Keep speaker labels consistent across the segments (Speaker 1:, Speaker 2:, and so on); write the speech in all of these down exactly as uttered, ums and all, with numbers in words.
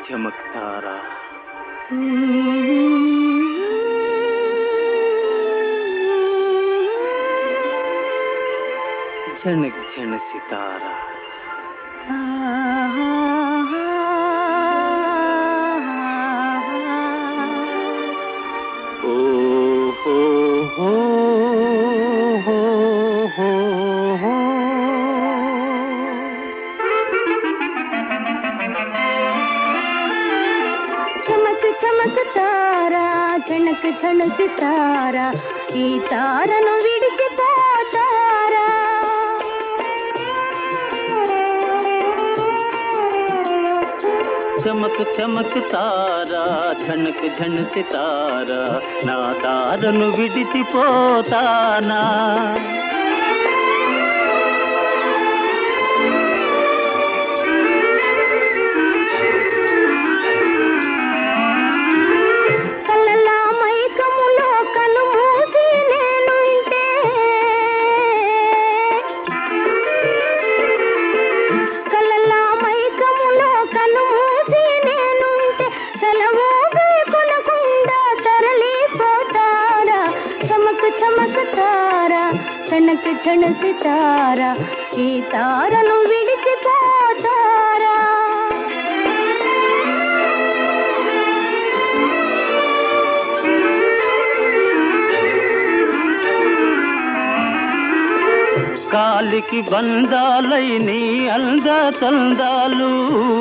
Speaker 1: झमक तारा। झनक झन सितारा। ओ हो हो हो हो हो।
Speaker 2: चमक चमक तारा झनक झन सितारा ఈ తారను విడిచిపోతారా
Speaker 1: चमक चमक तारा झनक झन सितारा నా తారను విడిచిపోతానా
Speaker 2: झनक झन सितारा ఈ తారను విడిచిపోతారా
Speaker 1: కాలికి బంధాలై నీ అంద చందాలు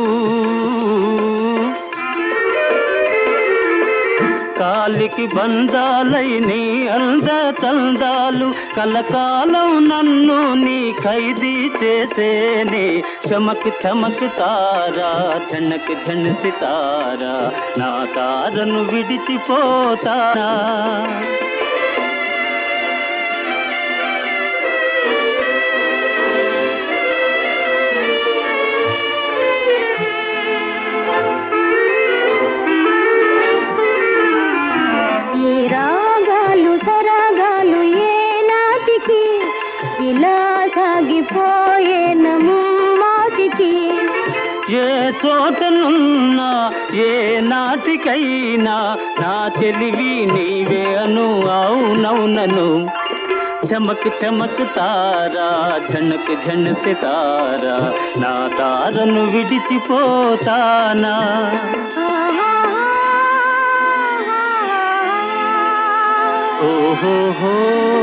Speaker 1: కాలికి బంధాలై నీ అంద చందాలు కలకాలం నన్ను నీ ఖైదీ చేసేనే చమక్ చమక్ తారా झनक झन సితారా నా తారను విడిచిపోతానా
Speaker 2: ఇలా సాగిపోయేనము మాటికి
Speaker 1: ఏ చోటనున్నా ఏ నాటికైనా నా తెలివి నీవే అను అవునవునను చమక్ చమక్ తారా झनक झन సితారా నా తారను విడిచిపోతానా ఓహో